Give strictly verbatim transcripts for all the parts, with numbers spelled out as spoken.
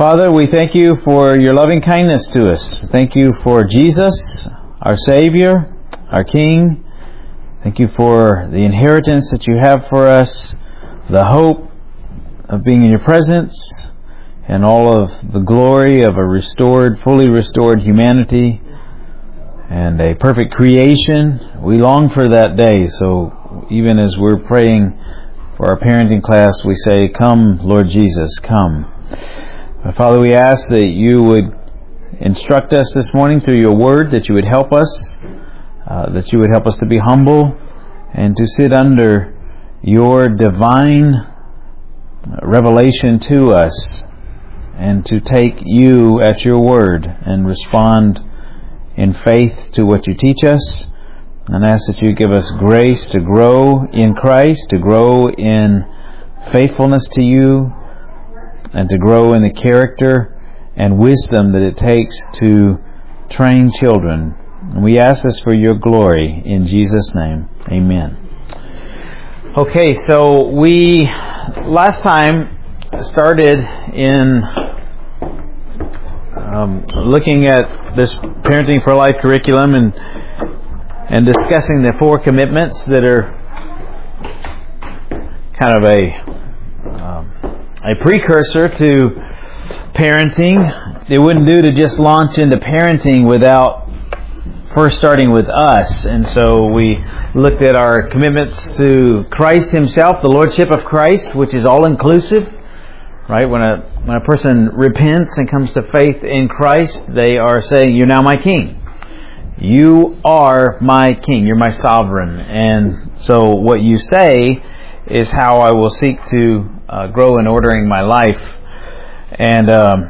Father, we thank you for your loving kindness to us. Thank you for Jesus, our Savior, our King. Thank you for the inheritance that you have for us, the hope of being in your presence, and all of the glory of a restored, fully restored humanity and a perfect creation. We long for that day. So even as we're praying for our parenting class, we say, "Come, Lord Jesus, come." Father, we ask that you would instruct us this morning through your word, that you would help us, uh, that you would help us to be humble and to sit under your divine revelation to us, and to take you at your word and respond in faith to what you teach us. And ask that you give us grace to grow in Christ, to grow in faithfulness to you, and to grow in the character and wisdom that it takes to train children. And we ask this for your glory in Jesus' name. Amen. Okay, so we last time started in um, looking at this Parenting for Life curriculum and and discussing the four commitments that are kind of a um, a precursor to parenting. It wouldn't do to just launch into parenting without first starting with us. And so we looked at our commitments to Christ Himself, the Lordship of Christ, which is all-inclusive. Right? When a when a person repents and comes to faith in Christ, they are saying, "You're now my King. You are my King. You're my sovereign." And so what you say is how I will seek to uh, grow in ordering my life. And um,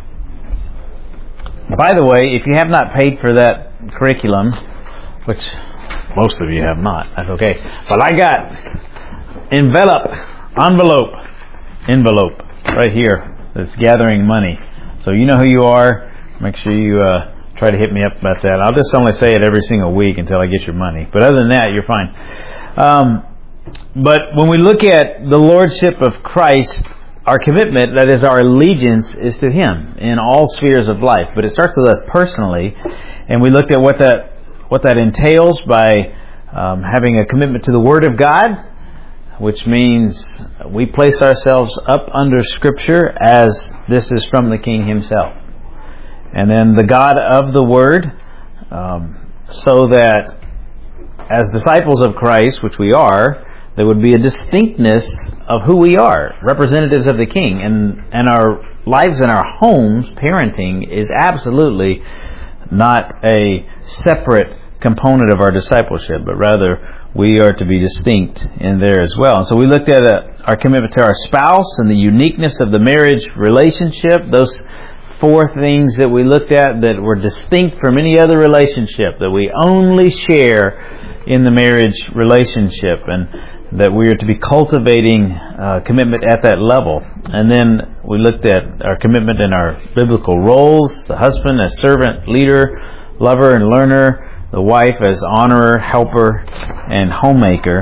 by the way, if you have not paid for that curriculum, which most of you have not, that's okay. But I got envelope, envelope, envelope right here that's gathering money. So you know who you are. Make sure you uh, try to hit me up about that. I'll just only say it every single week until I get your money. But other than that, you're fine. Um, but when we look at the Lordship of Christ, our commitment, that is our allegiance, is to Him in all spheres of life. But it starts with us personally, and we looked at what that what that entails by um, having a commitment to the Word of God, which means we place ourselves up under Scripture as this is from the King Himself. And then the God of the Word, um, so that as disciples of Christ, which we are, there would be a distinctness of who we are, representatives of the King. And, and our lives in our homes, parenting, is absolutely not a separate component of our discipleship, but rather we are to be distinct in there as well. And so we looked at uh, our commitment to our spouse and the uniqueness of the marriage relationship, those four things that we looked at that were distinct from any other relationship, that we only share in the marriage relationship, and that we are to be cultivating uh, commitment at that level. And then we looked at our commitment in our biblical roles, the husband as servant, leader, lover, and learner, the wife as honorer, helper, and homemaker.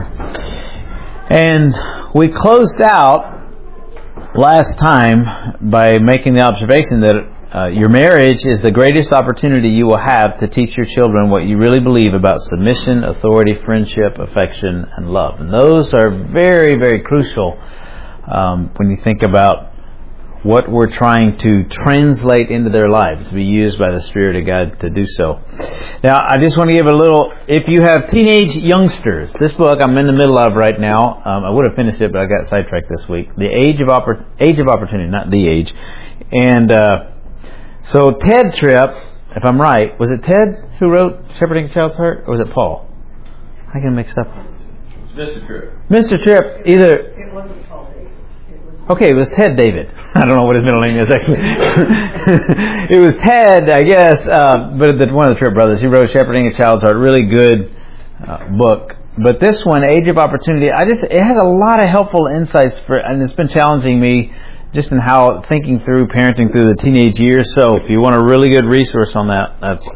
And we closed out last time by making the observation that uh, your marriage is the greatest opportunity you will have to teach your children what you really believe about submission, authority, friendship, affection, and love. And those are very, very crucial um, when you think about what we're trying to translate into their lives, to be used by the Spirit of God to do so. Now, I just want to give a little, if you have teenage youngsters, this book I'm in the middle of right now, um, I would have finished it, but I got sidetracked this week. The Age of Oppor- Age of Opportunity, not The Age. And uh, so Ted Tripp, if I'm right, was it Ted who wrote Shepherding a Child's Heart, or was it Paul? I get mixed up. Mister Tripp. Mister Tripp, either... It wasn't Paul David. Okay, it was Ted David. I don't know what his middle name is, actually. It was Ted, I guess, uh, but the, one of the Tripp brothers. He wrote Shepherding a Child's Heart, really good uh, book. But this one, Age of Opportunity, I just it has a lot of helpful insights, for, and it's been challenging me just in how thinking through parenting through the teenage years. So if you want a really good resource on that, that's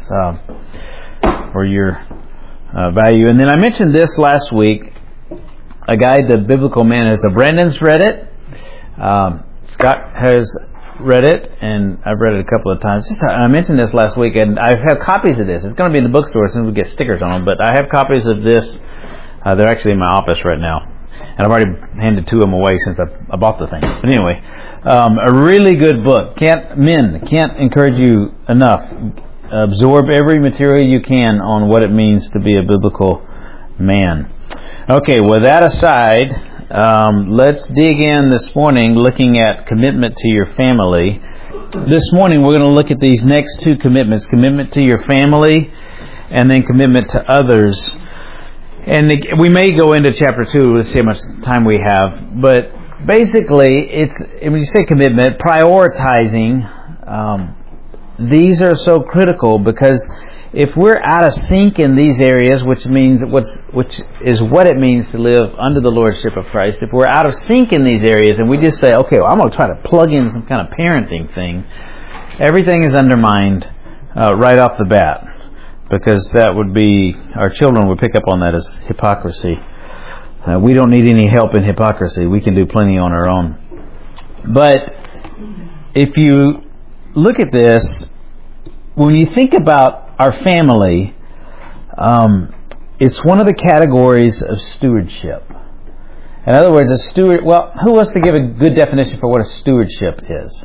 uh, for your uh, value. And then I mentioned this last week, a guide to biblical manhood. So Brandon's read it. Um, Scott has read it, and I've read it a couple of times. Just, I mentioned this last week, and I have copies of this. It's going to be in the bookstore as soon as we get stickers on them, but I have copies of this. Uh, they're actually in my office right now. And I've already handed two of them away since I, I bought the thing. But anyway, um, a really good book. Can't men can't encourage you enough. Absorb every material you can on what it means to be a biblical man. Okay, with that aside, um, let's dig in this morning looking at commitment to your family. This morning we're going to look at these next two commitments. Commitment to your family and then commitment to others. And we may go into chapter two. Let's see how much time we have. But basically, it's when you say commitment, prioritizing. Um, these are so critical because if we're out of sync in these areas, which means what's which is what it means to live under the lordship of Christ. If we're out of sync in these areas, and we just say, "Okay, well, I'm going to try to plug in some kind of parenting thing," everything is undermined uh, right off the bat. Because that would be, our children would pick up on that as hypocrisy. Uh, we don't need any help in hypocrisy. We can do plenty on our own. But if you look at this, when you think about our family, um, it's one of the categories of stewardship. In other words, a steward, well, who wants to give a good definition for what a stewardship is?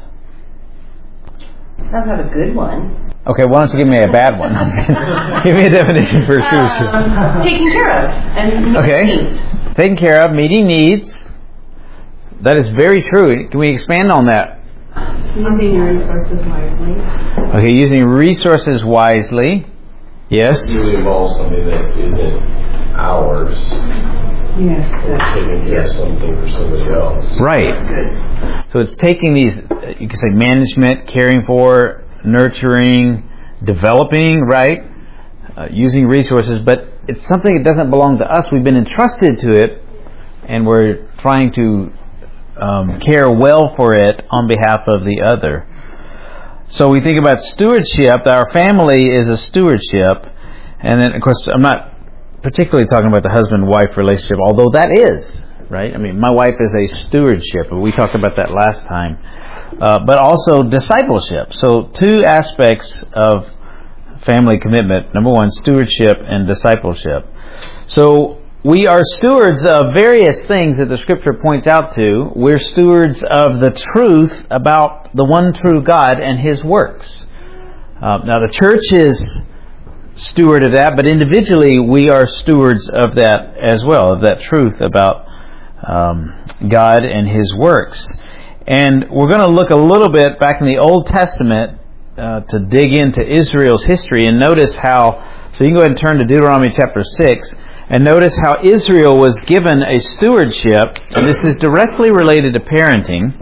I have a good one. Okay, why don't you give me a bad one? Give me a definition for stewardship. Um, taking care of and meeting okay. needs. Taking care of, meeting needs. That is very true. Can we expand on that? Using your resources wisely. Okay, using resources wisely. Yes? It usually involves something that isn't ours. Yes. Or taking care of something for somebody else. Right. Good. So it's taking these, you can say management, caring for, nurturing, developing, right? Uh, using resources, but it's something that doesn't belong to us. We've been entrusted to it, and we're trying to um, care well for it on behalf of the other. So we think about stewardship. Our family is a stewardship, and then, of course, I'm not particularly talking about the husband-wife relationship, although that is, right? I mean, my wife is a stewardship, and we talked about that last time. Uh, but also discipleship. So two aspects of family commitment. Number one, stewardship and discipleship. So we are stewards of various things that the Scripture points out to. We're stewards of the truth about the one true God and His works. Uh, now the church is steward of that, but individually we are stewards of that as well, of that truth about um, God and His works. And we're going to look a little bit back in the Old Testament uh, to dig into Israel's history and notice how, so you can go ahead and turn to Deuteronomy chapter six, and notice how Israel was given a stewardship, and this is directly related to parenting.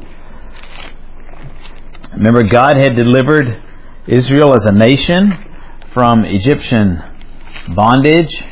Remember, God had delivered Israel as a nation from Egyptian bondage,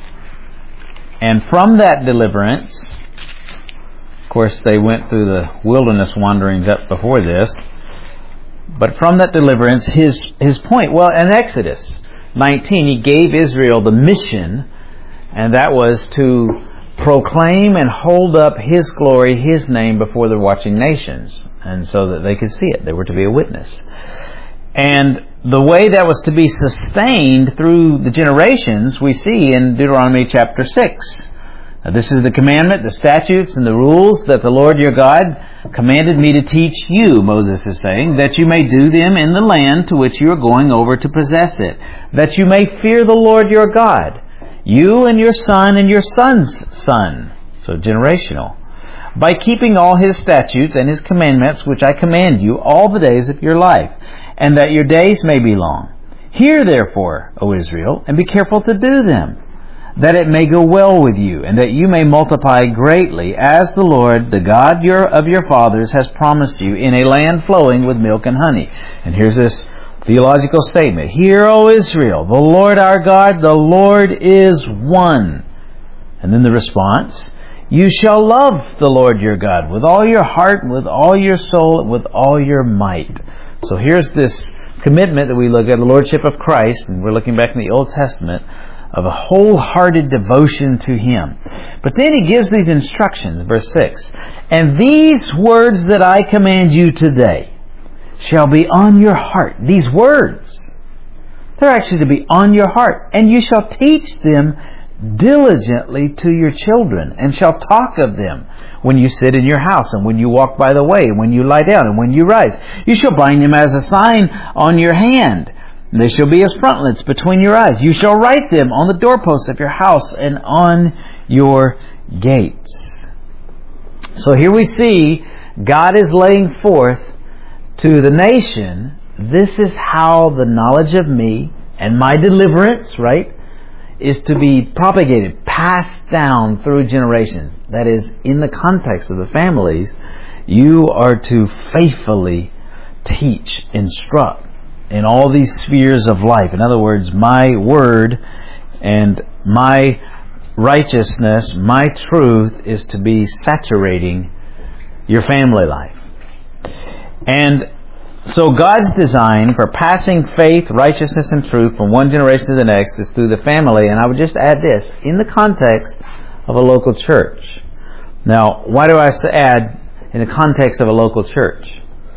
and from that deliverance, of course, they went through the wilderness wanderings up before this. But from that deliverance, his his point, well, in Exodus nineteen, He gave Israel the mission, and that was to proclaim and hold up His glory, His name before the watching nations, and so that they could see it. They were to be a witness. And the way that was to be sustained through the generations, we see in Deuteronomy chapter six. Now, this is the commandment, the statutes, and the rules that the Lord your God commanded me to teach you, Moses is saying, that you may do them in the land to which you are going over to possess it, that you may fear the Lord your God, you and your son and your son's son, so generational, by keeping all His statutes and His commandments, which I command you all the days of your life, and that your days may be long. Hear therefore, O Israel, and be careful to do them, that it may go well with you, and that you may multiply greatly, as the Lord, the God your, of your fathers, has promised you, in a land flowing with milk and honey. And here's this theological statement. Hear, O Israel, the Lord our God, the Lord is one. And then the response, you shall love the Lord your God with all your heart, and with all your soul, and with all your might. So here's this commitment that we look at, the Lordship of Christ, and we're looking back in the Old Testament, of a wholehearted devotion to Him. But then He gives these instructions, verse six. And these words that I command you today shall be on your heart. These words, they're actually to be on your heart. And you shall teach them diligently to your children, and shall talk of them when you sit in your house, and when you walk by the way, and when you lie down, and when you rise. You shall bind them as a sign on your hand, and they shall be as frontlets between your eyes. You shall write them on the doorposts of your house and on your gates. So here we see God is laying forth to the nation, this is how the knowledge of me and my deliverance, right, is to be propagated, passed down through generations. That is, in the context of the families, you are to faithfully teach, instruct in all these spheres of life. In other words, my word and my righteousness, my truth is to be saturating your family life. And so God's design for passing faith, righteousness, and truth from one generation to the next is through the family. And I would just add this, in the context of a local church. Now, why do I add in the context of a local church?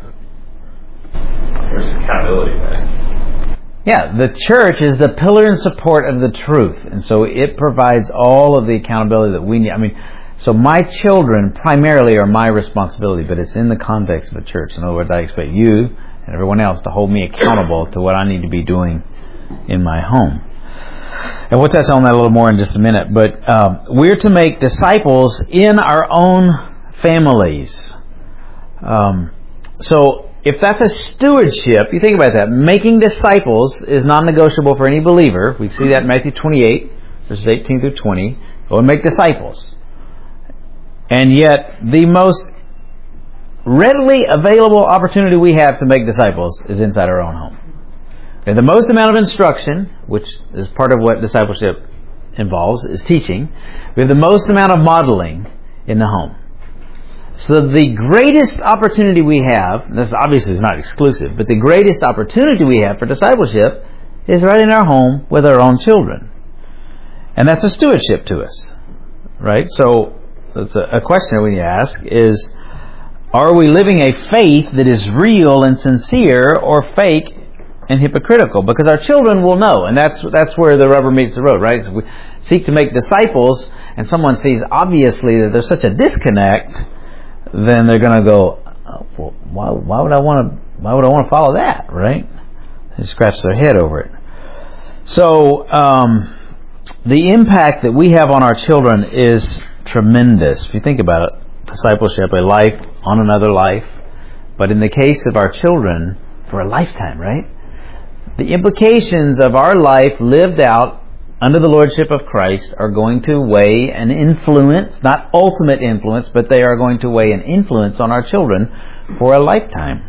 There's accountability there. Yeah, the church is the pillar and support of the truth. And so it provides all of the accountability that we need. I mean, so my children primarily are my responsibility, but it's in the context of a church. In other words, I expect you and everyone else to hold me accountable to what I need to be doing in my home. And we'll touch on that a little more in just a minute. But um, we're to make disciples in our own families. Um, so if that's a stewardship, you think about that. Making disciples is non-negotiable for any believer. We see that in Matthew twenty-eight, verses eighteen through twenty. Go and make disciples. And yet, the most readily available opportunity we have to make disciples is inside our own home. And the most amount of instruction, which is part of what discipleship involves, is teaching. We have the most amount of modeling in the home. So the greatest opportunity we have, this obviously is not exclusive, but the greatest opportunity we have for discipleship is right in our home with our own children. And that's a stewardship to us. Right? So, that's a, a question we need to ask is, are we living a faith that is real and sincere, or fake and hypocritical? Because our children will know, and that's that's where the rubber meets the road, right? So we seek to make disciples, and someone sees obviously that there's such a disconnect, then they're going to go, oh, well, why, why would I want to? Why would I want to follow that? Right? They scratch their head over it. So um, the impact that we have on our children is tremendous. If you think about it, discipleship, a life on another life, but in the case of our children, for a lifetime, right? The implications of our life lived out under the lordship of Christ are going to weigh an influence, not ultimate influence, but they are going to weigh an influence on our children for a lifetime.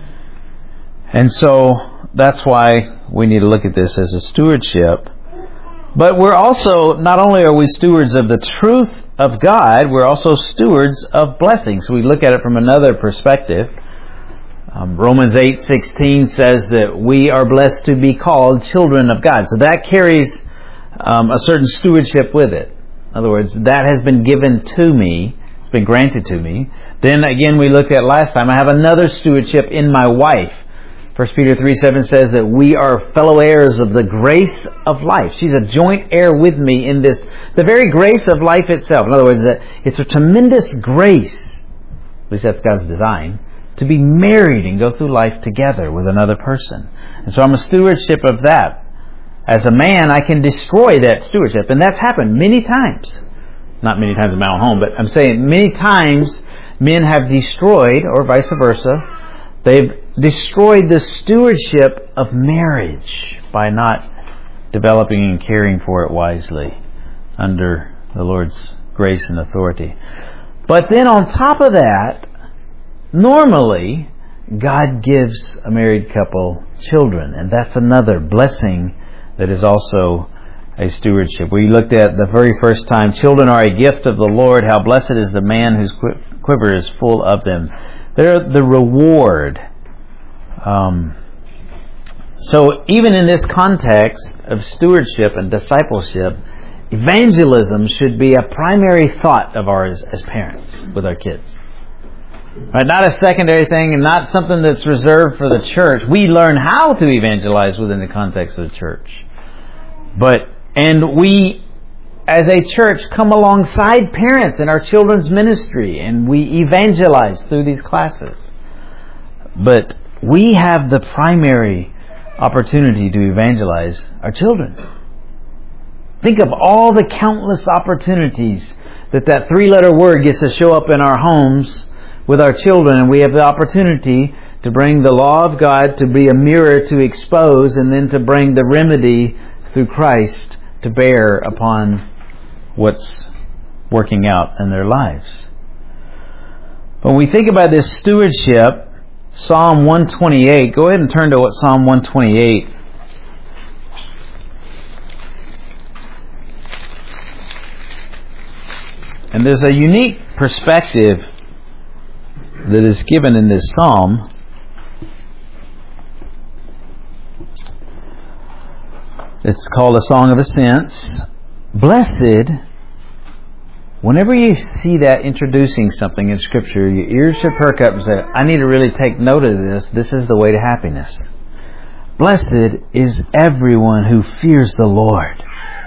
And so that's why we need to look at this as a stewardship. But we're also, not only are we stewards of the truth of God, we're also stewards of blessings. We look at it from another perspective. Um, Romans eight sixteen says that we are blessed to be called children of God. So that carries um, a certain stewardship with it. In other words, that has been given to me. It's been granted to me. Then again, we looked at last time, I have another stewardship in my wife. First Peter three seven says that we are fellow heirs of the grace of life. She's a joint heir with me in this, the very grace of life itself. In other words, it's a tremendous grace, at least that's God's design, to be married and go through life together with another person. And so I'm a stewardship of that. As a man, I can destroy that stewardship. And that's happened many times. Not many times in my own home, but I'm saying many times men have destroyed, or vice versa, they've destroyed the stewardship of marriage by not developing and caring for it wisely under the Lord's grace and authority. But then on top of that, normally God gives a married couple children, and that's another blessing that is also a stewardship. We looked at the very first time, children are a gift of the Lord. How blessed is the man whose quiver is full of them. They're the reward. Um, so even in this context of stewardship and discipleship, evangelism should be a primary thought of ours as parents with our kids. Right? Not a secondary thing and not something that's reserved for the church. We learn how to evangelize within the context of the church. But, and we, as a church, come alongside parents in our children's ministry and we evangelize through these classes. But we have the primary opportunity to evangelize our children. Think of all the countless opportunities that that three-letter word gets to show up in our homes with our children, and we have the opportunity to bring the law of God to be a mirror to expose, and then to bring the remedy through Christ to bear upon what's working out in their lives. When we think about this stewardship, Psalm one twenty-eight, go ahead and turn to what Psalm one twenty-eight. And there's a unique perspective that is given in this psalm. It's called a Song of Ascents. Blessed, whenever you see that introducing something in Scripture, your ears should perk up and say, I need to really take note of this. This is the way to happiness. Blessed is everyone who fears the Lord,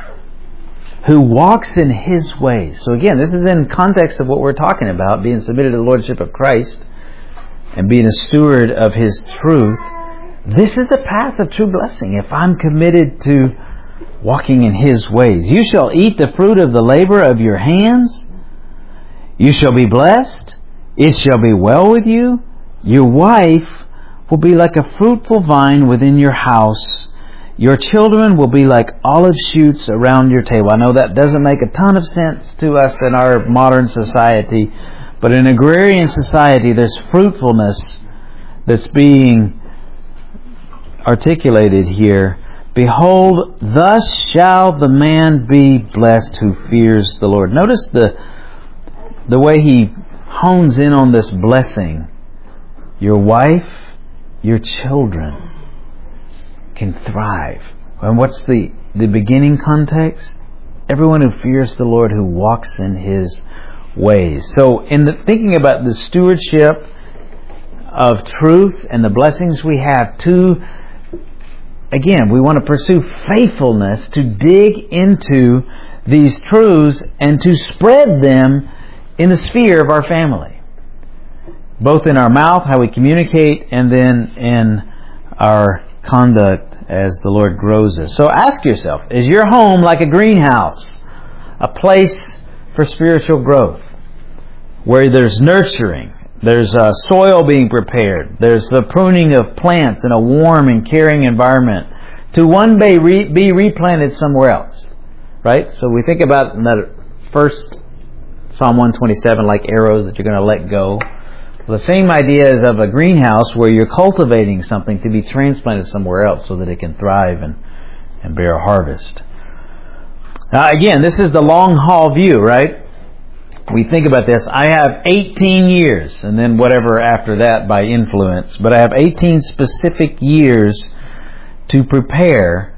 who walks in His ways. So again, this is in context of what we're talking about, being submitted to the Lordship of Christ and being a steward of His truth. This is a path of true blessing if I'm committed to walking in His ways. You shall eat the fruit of the labor of your hands. You shall be blessed. It shall be well with you. Your wife will be like a fruitful vine within your house. Your children will be like olive shoots around your table. I know that doesn't make a ton of sense to us in our modern society, but in agrarian society there's fruitfulness that's being articulated here. Behold, thus shall the man be blessed who fears the Lord. Notice the the way he hones in on this blessing. Your wife, your children can thrive. And what's the, the beginning context? Everyone who fears the Lord, who walks in His ways. So in the, thinking about the stewardship of truth and the blessings we have to, again, we want to pursue faithfulness to dig into these truths and to spread them in the sphere of our family. Both in our mouth, how we communicate, and then in our conduct as the Lord grows us. So ask yourself, is your home like a greenhouse, a place for spiritual growth, where there's nurturing, there's uh, soil being prepared, there's the pruning of plants in a warm and caring environment to one day re- be replanted somewhere else, right? So we think about that first Psalm one twenty-seven, like arrows that you're going to let go. Well, the same idea is of a greenhouse where you're cultivating something to be transplanted somewhere else so that it can thrive and, and bear a harvest. Now again, this is the long haul view, right? We think about this. I have eighteen years, and then whatever after that by influence, but I have eighteen specific years to prepare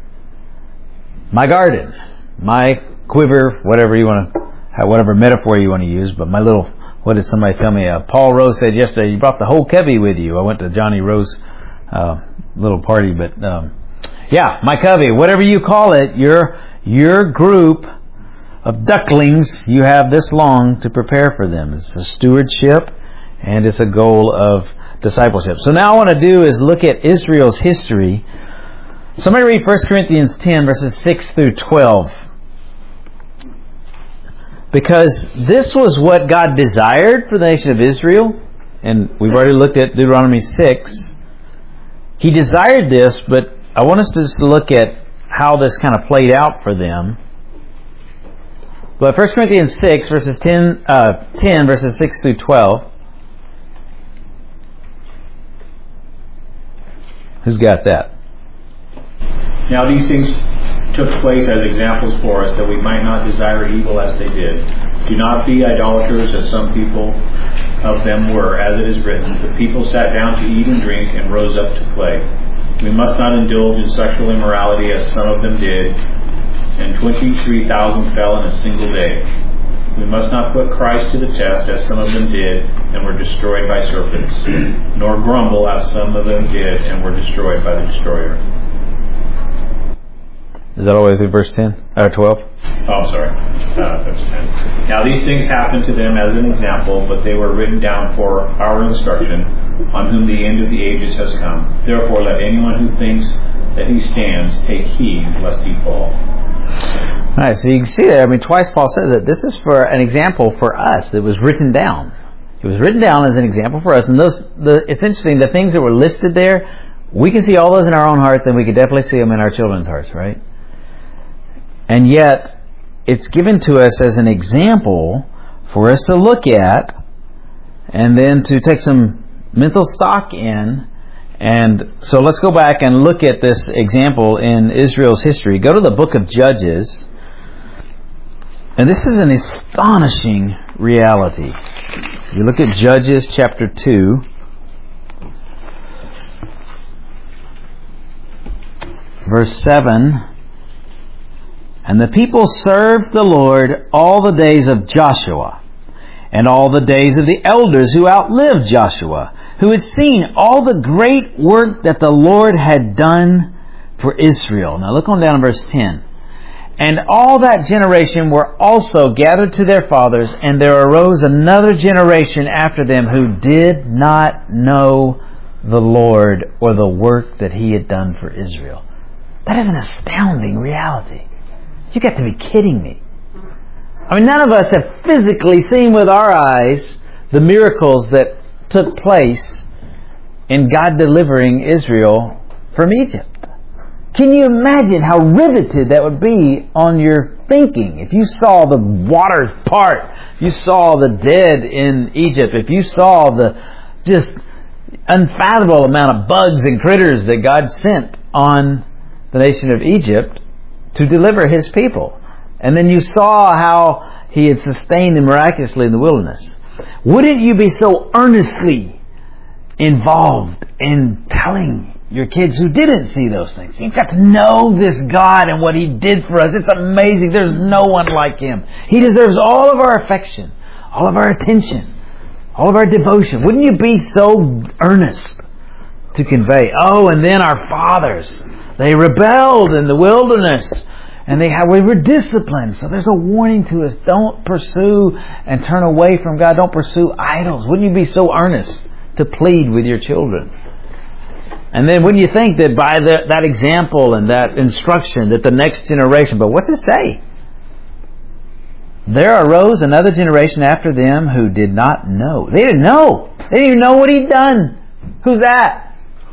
my garden, my quiver, whatever you want to, whatever metaphor you want to use, but my little, what did somebody tell me? Uh, Paul Rose said yesterday, you brought the whole covey with you. I went to Johnny Rose uh, little party, but um, yeah, my covey, whatever you call it, your your group of ducklings, you have this long to prepare for them. It's a stewardship, and it's a goal of discipleship. So now what I want to do is look at Israel's history. Somebody read First Corinthians ten, verses six through twelve. Because this was what God desired for the nation of Israel. And we've already looked at Deuteronomy six. He desired this, but I want us to just look at how this kind of played out for them. But First Corinthians six, verses ten, uh, ten, verses six through twelve. Who's got that? Now these things took place as examples for us, that we might not desire evil as they did. Do not be idolaters, as some people of them were, as it is written, the people sat down to eat and drink and rose up to play. We must not indulge in sexual immorality, as some of them did, and twenty-three thousand fell in a single day. We must not put Christ to the test, as some of them did, and were destroyed by serpents, nor grumble, as some of them did, and were destroyed by the destroyer. Is that all the way through verse ten? Or twelve? Oh, I'm sorry. Uh, that's ten. Now these things happened to them as an example, but they were written down for our instruction, on whom the end of the ages has come. Therefore let anyone who thinks that he stands take heed lest he fall. All right, so you can see there, I mean, twice Paul said that this is for an example for us that was written down. It was written down as an example for us. And those, the, it's interesting, the things that were listed there, we can see all those in our own hearts, and we can definitely see them in our children's hearts, right? And yet, it's given to us as an example for us to look at, and then to take some mental stock in. And so let's go back and look at this example in Israel's history. Go to the book of Judges. And this is an astonishing reality. You look at Judges chapter two. Verse seven. And the people served the Lord all the days of Joshua, and all the days of the elders who outlived Joshua, who had seen all the great work that the Lord had done for Israel. Now look on down in verse ten. And all that generation were also gathered to their fathers, and there arose another generation after them who did not know the Lord or the work that He had done for Israel. That is an astounding reality. You got to be kidding me. I mean, none of us have physically seen with our eyes the miracles that took place in God delivering Israel from Egypt. Can you imagine how riveted that would be on your thinking? If you saw the waters part, if you saw the dead in Egypt, if you saw the just unfathomable amount of bugs and critters that God sent on the nation of Egypt to deliver His people. And then you saw how He had sustained them miraculously in the wilderness. Wouldn't you be so earnestly involved in telling your kids who didn't see those things? You've got to know this God and what He did for us. It's amazing. There's no one like Him. He deserves all of our affection, all of our attention, all of our devotion. Wouldn't you be so earnest to convey? Oh, and then our fathers, they rebelled in the wilderness, and they had, we were disciplined. So there's a warning to us. Don't pursue and turn away from God. Don't pursue idols. Wouldn't you be so earnest to plead with your children? And then wouldn't you think that by the, that example and that instruction that the next generation, but what's it say? There arose another generation after them who did not know. They didn't know. They didn't even know what He'd done. Who's that?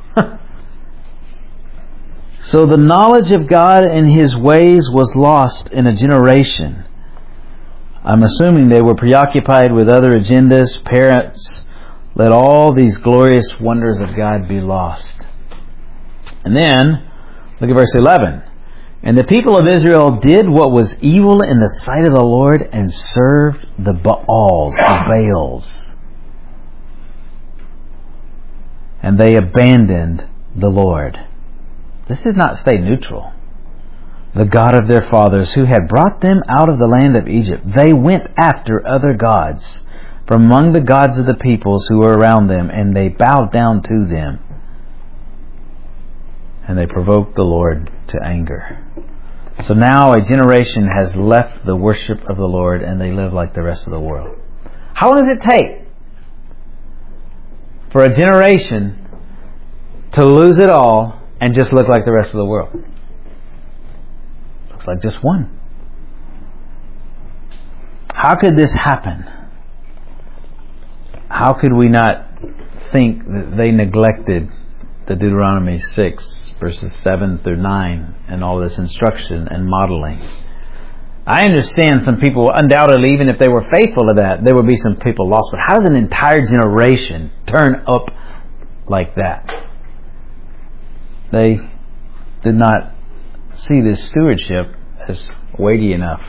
So the knowledge of God and His ways was lost in a generation. I'm assuming they were preoccupied with other agendas. Parents let all these glorious wonders of God be lost. And then, look at verse eleven. And the people of Israel did what was evil in the sight of the Lord and served the Baals, the Baals. And they abandoned the Lord. This did not stay neutral. The God of their fathers, who had brought them out of the land of Egypt, they went after other gods from among the gods of the peoples who were around them, and they bowed down to them. And they provoked the Lord to anger. So now a generation has left the worship of the Lord, and they live like the rest of the world. How long does it take for a generation to lose it all and just look like the rest of the world? Looks like just one. How could this happen? How could we not think that they neglected the Deuteronomy six, verses seven through nine, and all this instruction and modeling? I understand some people, undoubtedly, even if they were faithful to that, there would be some people lost. But how does an entire generation turn up like that? They did not see this stewardship as weighty enough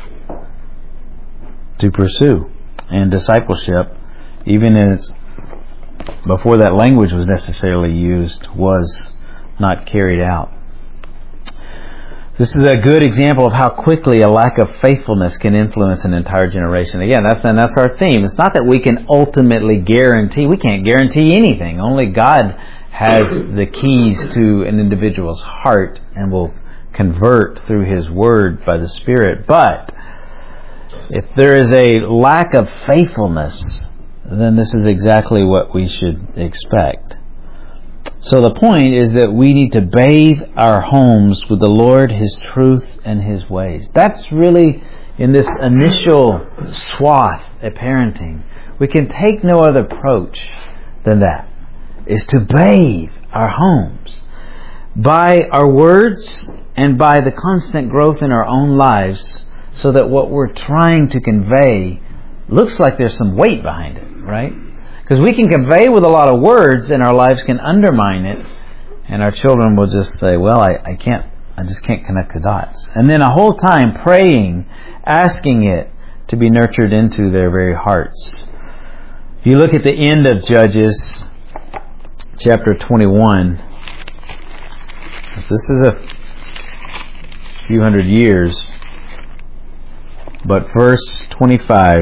to pursue. And discipleship, even as before that language was necessarily used, was not carried out. This is a good example of how quickly a lack of faithfulness can influence an entire generation. Again, that's and that's our theme. It's not that we can ultimately guarantee. We can't guarantee anything. Only God has the keys to an individual's heart and will convert through His Word by the Spirit. But if there is a lack of faithfulness, then this is exactly what we should expect. So the point is that we need to bathe our homes with the Lord, His truth, and His ways. That's really, in this initial swath at parenting, we can take no other approach than that, is to bathe our homes by our words and by the constant growth in our own lives, so that what we're trying to convey looks like there's some weight behind it, right? Because we can convey with a lot of words and our lives can undermine it, and our children will just say, well, I, I can't, I just can't connect the dots. And then a whole time praying, asking it to be nurtured into their very hearts. If you look at the end of Judges, chapter twenty-one, this is a few hundred years, but verse twenty-five,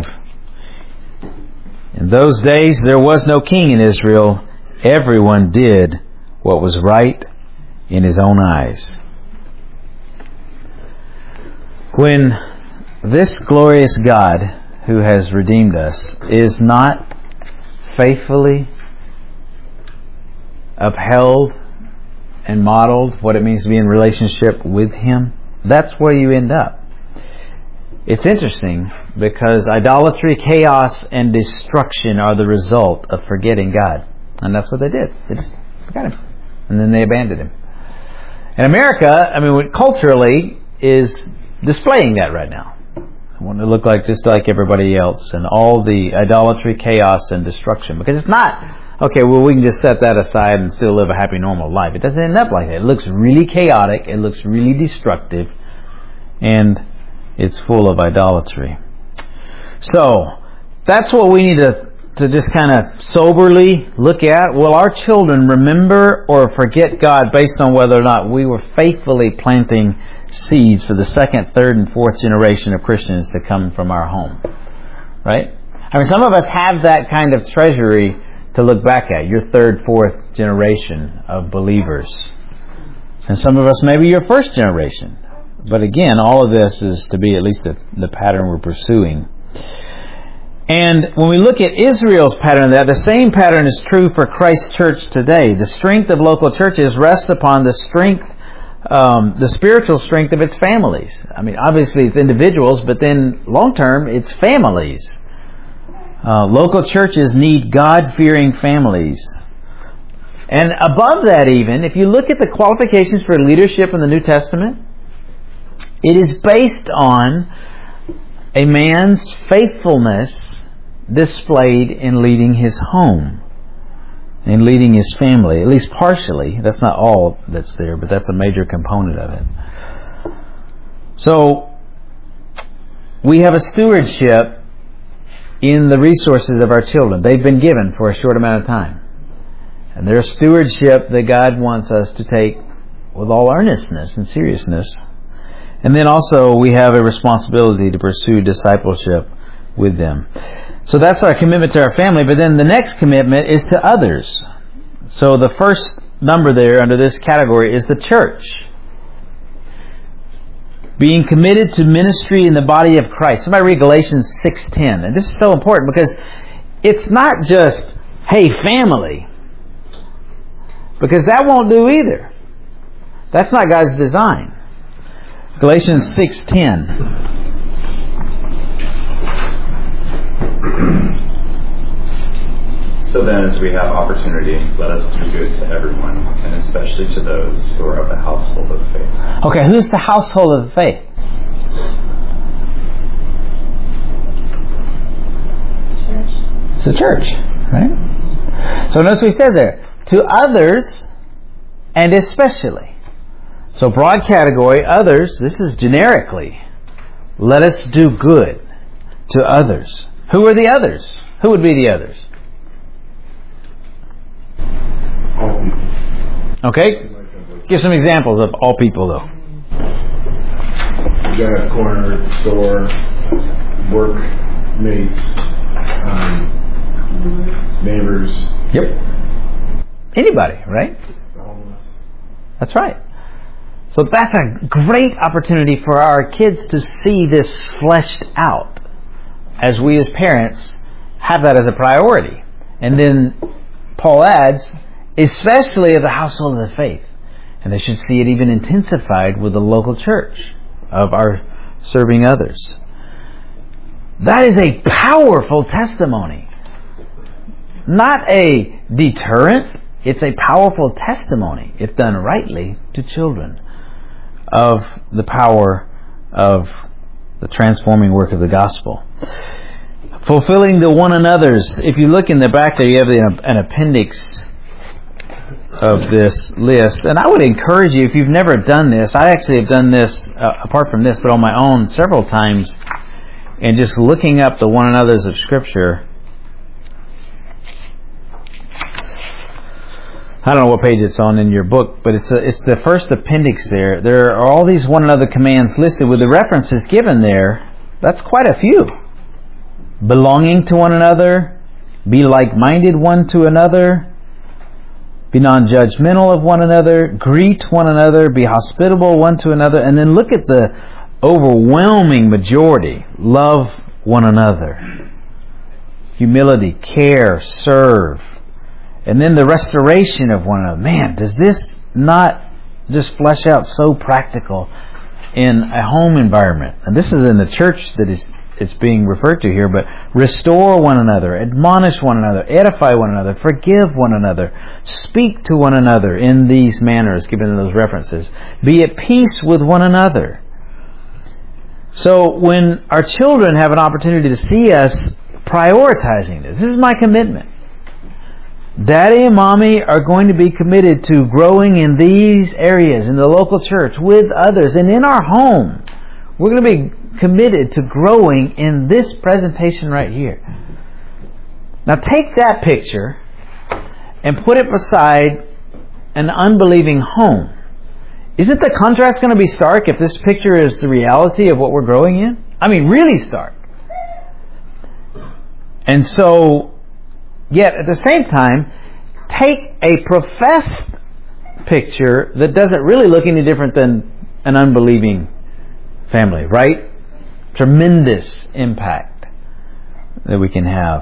in those days there was no king in Israel. Everyone did what was right in his own eyes. When this glorious God who has redeemed us is not faithfully upheld and modeled what it means to be in relationship with Him, that's where you end up. It's interesting because idolatry, chaos, and destruction are the result of forgetting God. And that's what they did. They just forgot Him. And then they abandoned Him. And America, I mean, culturally, is displaying that right now. I want to look like just like everybody else, and all the idolatry, chaos, and destruction. Because it's not, okay, well, we can just set that aside and still live a happy, normal life. It doesn't end up like that. It looks really chaotic. It looks really destructive. And it's full of idolatry. So, that's what we need to, to just kind of soberly look at. Will our children remember or forget God based on whether or not we were faithfully planting seeds for the second, third, and fourth generation of Christians to come from our home? Right? I mean, some of us have that kind of treasury to look back at. Your third, fourth generation of believers. And some of us maybe your first generation. But again, all of this is to be at least the, the pattern we're pursuing. And when we look at Israel's pattern of that, the same pattern is true for Christ's church today. The strength of local churches rests upon the strength, um, the spiritual strength of its families. I mean, obviously it's individuals, but then long term, it's families. Uh, local churches need God-fearing families. And above that even, if you look at the qualifications for leadership in the New Testament, it is based on a man's faithfulness displayed in leading his home, in leading his family, at least partially. That's not all that's there, but that's a major component of it. So, we have a stewardship in the resources of our children. They've been given for a short amount of time. And they're a stewardship that God wants us to take with all earnestness and seriousness. And then also we have a responsibility to pursue discipleship with them. So that's our commitment to our family. But then the next commitment is to others. So the first number there under this category is the church. Being committed to ministry in the body of Christ. Somebody read Galatians six ten. And this is so important because it's not just, hey, family. Because that won't do either. That's not God's design. Galatians six ten. So then, as we have opportunity, let us do good to everyone, and especially to those who are of the household of faith. Okay, who's the household of the faith? Church. It's the church, right? So notice we said there, to others and especially. So broad category, others, this is generically. Let us do good to others. Who are the others? Who would be the others? Okay? Give some examples of all people though. got a corner store, workmates, um, neighbors. Yep. Anybody, right? That's right. So that's a great opportunity for our kids to see this fleshed out as we as parents have that as a priority. And then Paul adds, especially of the household of the faith. And they should see it even intensified with the local church of our serving others. That is a powerful testimony. Not a deterrent. It's a powerful testimony, if done rightly, to children of the power of the transforming work of the gospel. Fulfilling the one another's. If you look in the back there, you have an appendix of this list. And I would encourage you, if you've never done this, I actually have done this, uh, apart from this, but on my own several times, and just looking up the one another's of Scripture. I don't know what page it's on in your book, but it's a, it's the first appendix there. There are all these one another commands listed with the references given there. That's quite a few. Belonging to one another, be like-minded one to another, be non-judgmental of one another, greet one another, be hospitable one to another, and then look at the overwhelming majority. Love one another. Humility, care, serve. And then the restoration of one another. Man, does this not just flesh out so practical in a home environment? And this is in the church that is it's being referred to here, but restore one another, admonish one another, edify one another, forgive one another, speak to one another in these manners given in those references. Be at peace with one another. So when our children have an opportunity to see us prioritizing this, this is my commitment. Daddy and Mommy are going to be committed to growing in these areas, in the local church, with others, and in our home. We're going to be committed to growing in this presentation right here. Now take that picture and put it beside an unbelieving home. Isn't the contrast going to be stark if this picture is the reality of what we're growing in? I mean, really stark. And so, yet at the same time, take a professed picture that doesn't really look any different than an unbelieving family, right? Tremendous impact that we can have.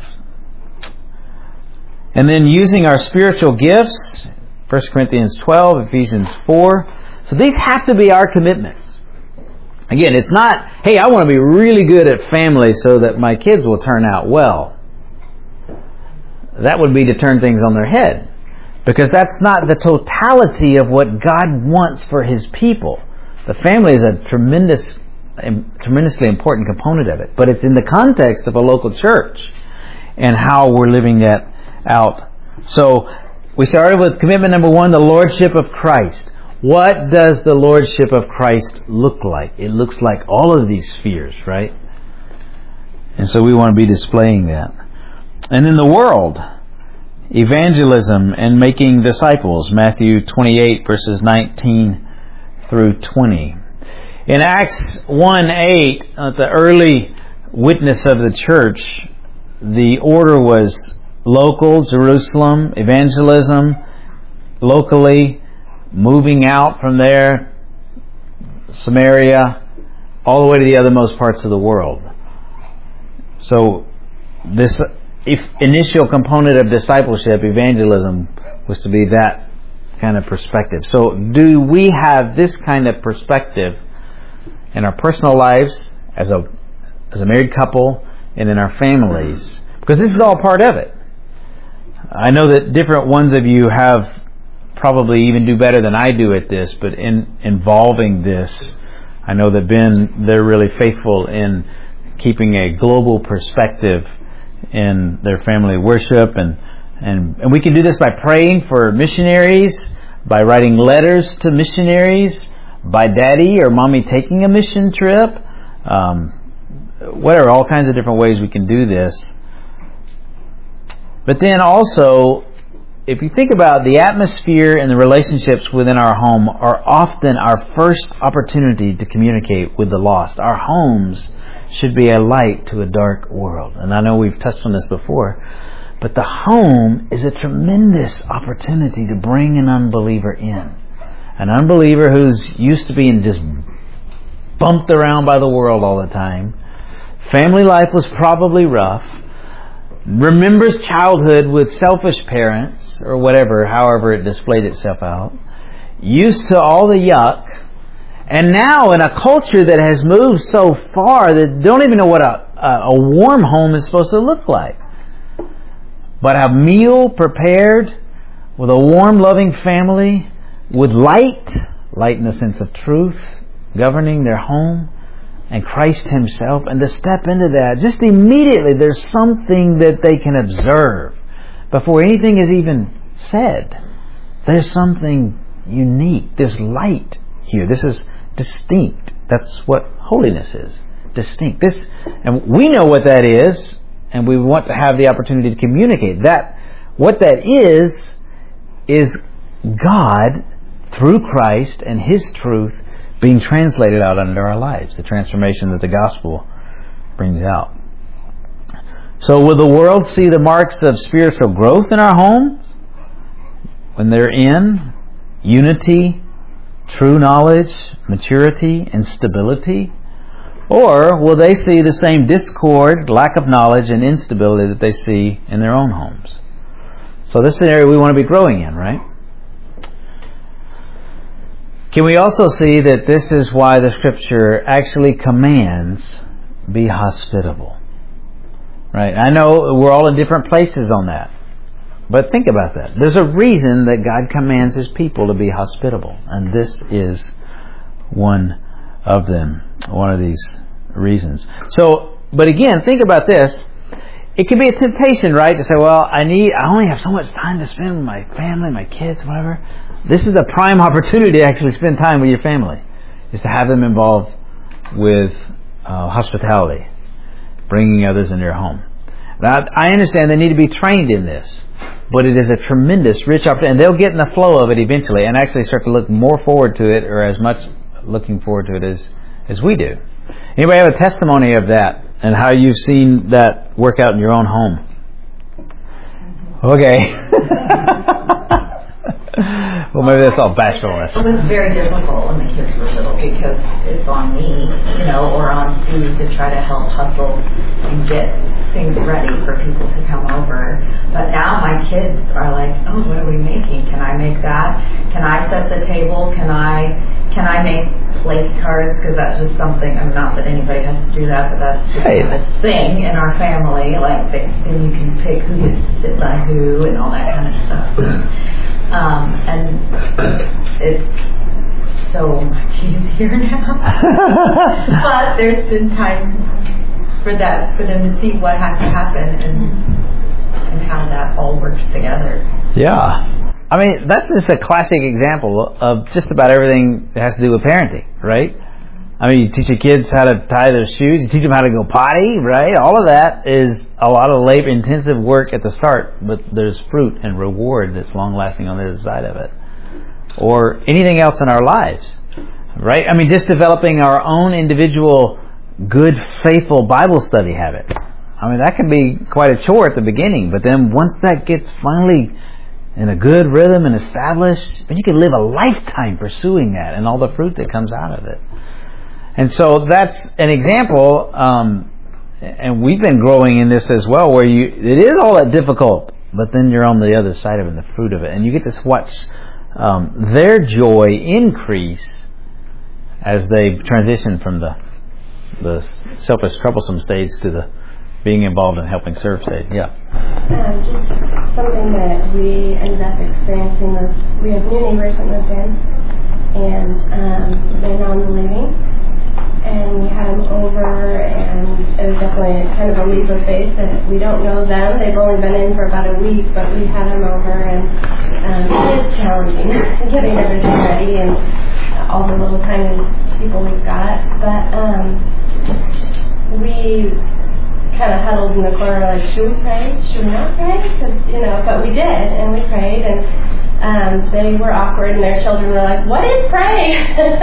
And then using our spiritual gifts, First Corinthians twelve, Ephesians four. So these have to be our commitments. Again, it's not, hey, I want to be really good at family so that my kids will turn out well. That would be to turn things on their head. Because that's not the totality of what God wants for His people. The family is a tremendous, tremendously important component of it. But it's in the context of a local church and how we're living that out. So we started with commitment number one, the Lordship of Christ. What does the Lordship of Christ look like? It looks like all of these spheres, right? And so we want to be displaying that. And in the world, evangelism and making disciples, Matthew twenty-eight, verses nineteen through twenty. In Acts one eight, uh, the early witness of the church, the order was local, Jerusalem, evangelism, locally, moving out from there, Samaria, all the way to the othermost parts of the world. So this if initial component of discipleship, evangelism, was to be that kind of perspective. So do we have this kind of perspective in our personal lives as a as a married couple and in our families? Because this is all part of it. I know that different ones of you have probably even do better than I do at this, but in involving this, I know that Ben, they're really faithful in keeping a global perspective in their family worship, and, and and we can do this by praying for missionaries, by writing letters to missionaries, by Daddy or Mommy taking a mission trip, um, whatever, all kinds of different ways we can do this. But then also if you think about the atmosphere and the relationships within our home are often our first opportunity to communicate with the lost. Our homes should be a light to a dark world. And I know we've touched on this before, but the home is a tremendous opportunity to bring an unbeliever in. An unbeliever who's used to being just bumped around by the world all the time. Family life was probably rough. Remembers childhood with selfish parents or whatever, however it displayed itself out. Used to all the yuck. And now in a culture that has moved so far that don't even know what a, a, a warm home is supposed to look like. But a meal prepared with a warm, loving family, with light, light in the sense of truth, governing their home, and Christ Himself, and to step into that, just immediately there's something that they can observe before anything is even said. There's something unique. There's light here. This is distinct. That's what holiness is. Distinct. This, and we know what that is, and we want to have the opportunity to communicate that. What that is, is God, through Christ and His truth, being translated out into our lives, the transformation that the gospel brings out. So will the world see the marks of spiritual growth in our homes when they're in unity, true knowledge, maturity, and stability? Or will they see the same discord, lack of knowledge, and instability that they see in their own homes? So this is an area we want to be growing in, right? Can we also see that this is why the Scripture actually commands be hospitable? Right? I know we're all in different places on that. But think about that. There's a reason that God commands His people to be hospitable. And this is one of them. One of these reasons. So, but again, think about this. It can be a temptation, right? To say, well, I need, I only have so much time to spend with my family, my kids, whatever. This is a prime opportunity to actually spend time with your family. Is to have them involved with uh, hospitality. Bringing others into your home. Now, I understand they need to be trained in this. But it is a tremendous, rich opportunity. And they'll get in the flow of it eventually. And actually start to look more forward to it. Or as much looking forward to it as, as we do. Anybody have a testimony of that? And how you've seen that work out in your own home? Okay. Well, maybe that's all bashfulness. It was very difficult when the kids were little because it's on me, you know, or on Sue to try to help hustle and get things ready for people to come over. But now my kids are like, oh, what are we making? Can I make that? Can I set the table? Can I can I make place cards? Because that's just something, I'm not that anybody has to do that, but that's just hey. a thing in our family. Like, they, then you can pick who gets to sit by who and all that kind of stuff. Um, and it's so much easier now. But there's been time for that, for them to see what has to happen and and how that all works together. Yeah. I mean, that's just a classic example of just about everything that has to do with parenting, right? I mean, you teach your kids how to tie their shoes, you teach them how to go potty, right? All of that is a lot of labor-intensive work at the start, but there's fruit and reward that's long-lasting on the other side of it. Or anything else in our lives, right? I mean, just developing our own individual good, faithful Bible study habit. I mean, that can be quite a chore at the beginning, but then once that gets finally in a good rhythm and established, then you can live a lifetime pursuing that and all the fruit that comes out of it. And so that's an example, um, and we've been growing in this as well, where you it is all that difficult, but then you're on the other side of it, the fruit of it, and you get to watch um, their joy increase as they transition from the the selfish, troublesome stage to the being involved in helping serve stage. Yeah. Um, just something that we ended up experiencing was we have new neighbors that moved in, and um, they're non-believing. And we had them over, and it was definitely kind of a leap of faith that we don't know them. They've only been in for about a week, but we had them over, and um, it is challenging getting everything ready and all the little tiny people we've got. But um, we kind of huddled in the corner, like, should we pray? Should we not pray? Because, you know, but we did, and we prayed, and um, they were awkward, and their children were like, what is praying?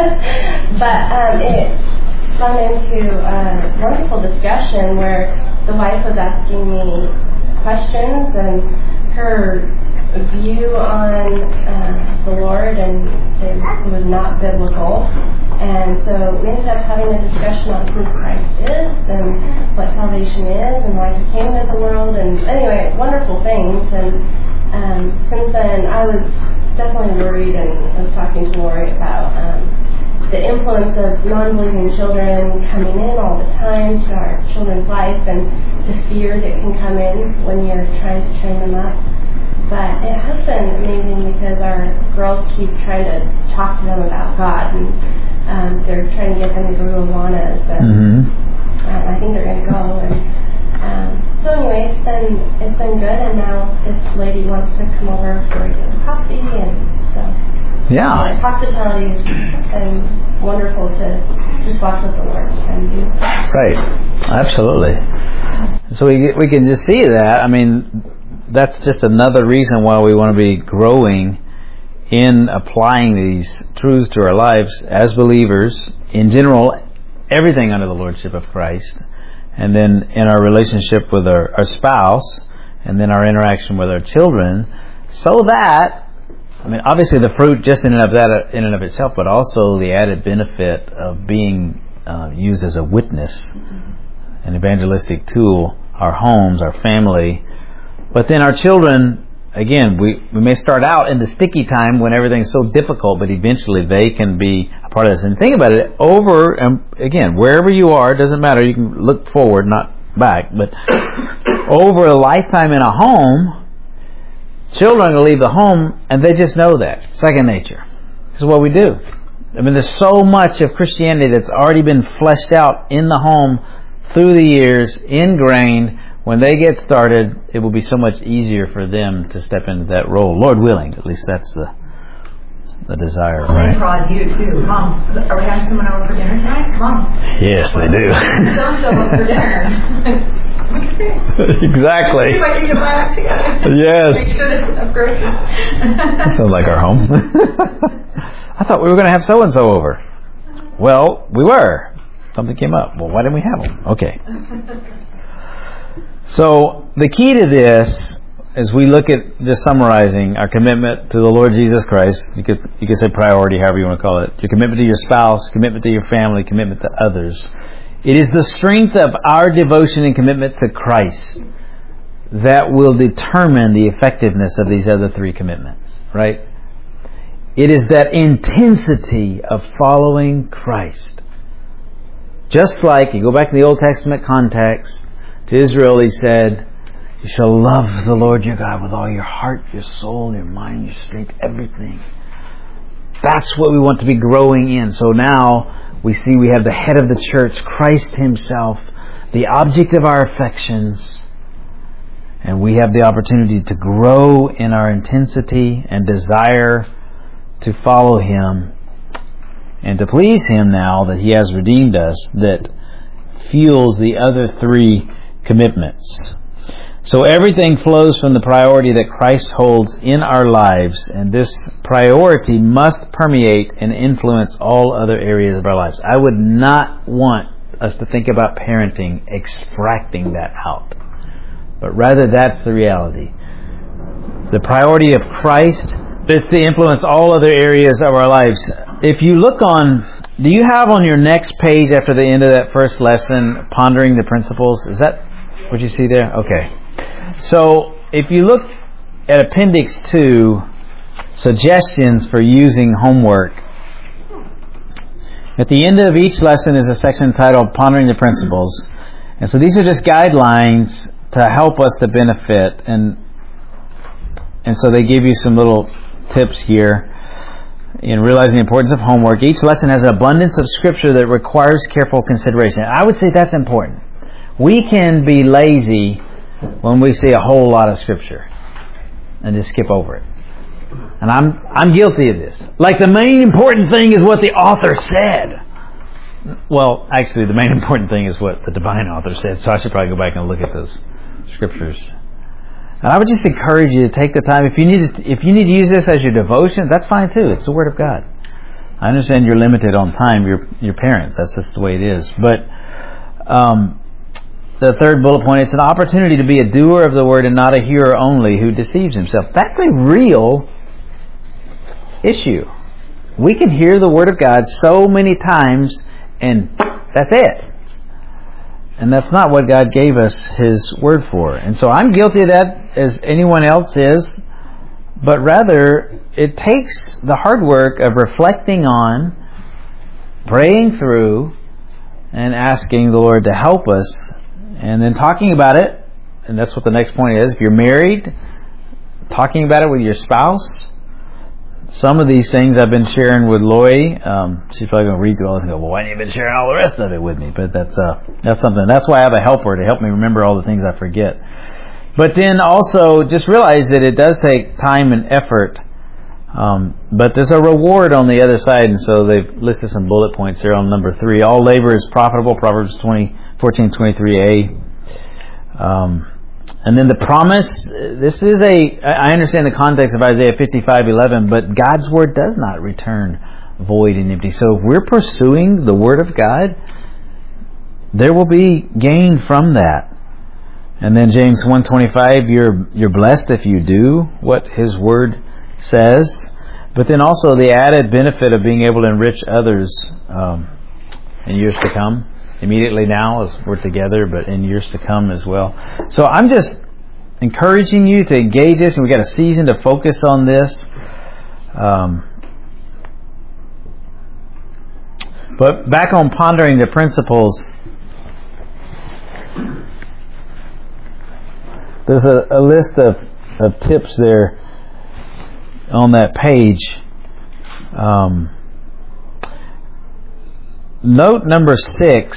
But um, it spun into a wonderful discussion where the wife was asking me questions, and her view on uh, the Lord, and it was not biblical. And so we ended up having a discussion on who Christ is and what salvation is and why he came into the world, and anyway, wonderful things. And um, since then I was definitely worried, and I was talking to Lori about um, the influence of non-believing children coming in all the time to our children's life, and the fear that can come in when you're trying to train them up. But it has been amazing because our girls keep trying to talk to them about God, and um, they're trying to get them to go to Awanas, and mm-hmm. um, I think they're going to go. And um, so anyway, it's been it's been good, and now this lady wants to come over for a coffee, and so yeah, uh, hospitality has been wonderful to just watch what the Lord can do. Right, absolutely. So we we can just see that. I mean, that's just another reason why we want to be growing in applying these truths to our lives as believers, in general, everything under the Lordship of Christ, and then in our relationship with our, our spouse, and then our interaction with our children, so that, I mean, obviously the fruit just in and of that, in and of itself, but also the added benefit of being uh, used as a witness, an evangelistic tool, our homes, our family. But then our children, again, we, we may start out in the sticky time when everything's so difficult, but eventually they can be a part of this. And think about it, over, um, again, wherever you are, it doesn't matter, you can look forward, not back, but over a lifetime in a home, children will leave the home and they just know that. Second nature. This is what we do. I mean, there's so much of Christianity that's already been fleshed out in the home through the years, ingrained. When they get started, it will be so much easier for them to step into that role. Lord willing, at least that's the the desire, right? They prod you too. Mom, are we having someone over for dinner tonight? Mom. Yes, they do. Don't show up for dinner. Exactly. See if I can get my act together. Yes. Make sure there's enough groceries. That sounds like our home. I thought we were going to have so-and-so over. Well, we were. Something came up. Well, why didn't we have them? Okay. So the key to this, as we look at just summarizing our commitment to the Lord Jesus Christ, you could you could say priority, however you want to call it, your commitment to your spouse, commitment to your family, commitment to others. It is the strength of our devotion and commitment to Christ that will determine the effectiveness of these other three commitments, right? It is that intensity of following Christ. Just like, you go back to the Old Testament context, to Israel he said, you shall love the Lord your God with all your heart, your soul, your mind, your strength, everything. That's what we want to be growing in. So now we see we have the head of the church, Christ himself, the object of our affections, and we have the opportunity to grow in our intensity and desire to follow him and to please him now that he has redeemed us, that fuels the other three commitments. So everything flows from the priority that Christ holds in our lives, and this priority must permeate and influence all other areas of our lives. I would not want us to think about parenting extracting that out, but rather that's the reality. The priority of Christ is to influence all other areas of our lives. If you look on, do you have on your next page after the end of that first lesson, Pondering the Principles? Is that what you see there? Okay. So if you look at Appendix two, suggestions for using homework, at the end of each lesson is a section titled Pondering the Principles. And so these are just guidelines to help us to benefit. And and so they give you some little tips here in realizing the importance of homework. Each lesson has an abundance of scripture that requires careful consideration. I would say that's important. We can be lazy when we see a whole lot of scripture and just skip over it. And I'm I'm guilty of this. Like, the main important thing is what the author said. well, actually, the main important thing is what the divine author said, so I should probably go back and look at those scriptures. And I would just encourage you to take the time. If you need to, if you need to use this as your devotion, that's fine too. It's the Word of God. I understand you're limited on time. Your your parents. That's just the way it is. But um, the third bullet point, it's an opportunity to be a doer of the Word and not a hearer only who deceives himself. That's a real issue. We can hear the Word of God so many times and that's it. And that's not what God gave us His Word for. And so I'm guilty of that as anyone else is. But rather, it takes the hard work of reflecting on, praying through, and asking the Lord to help us. And then talking about it. And that's what the next point is. If you're married, talking about it with your spouse. Some of these things I've been sharing with Lori. Um, she's probably going to read through all this and go, well, why haven't you been sharing all the rest of it with me? But that's uh, that's something. That's why I have a helper to help me remember all the things I forget. But then also just realize that it does take time and effort. Um, but there's a reward on the other side. And so they've listed some bullet points there on number three. All labor is profitable, Proverbs twenty, fourteen twenty-three a. Um, And then the promise, this is a, I understand the context of Isaiah fifty-five eleven, but God's Word does not return void and empty. So if we're pursuing the Word of God, there will be gain from that. And then James one twenty-five, you're, you're blessed if you do what His Word says. But then also the added benefit of being able to enrich others um, in years to come. Immediately now as we're together, but in years to come as well. So I'm just encouraging you to engage this, and we've got a season to focus on this. Um, but back on pondering the principles, there's a, a list of, of tips there on that page. Um, Note number six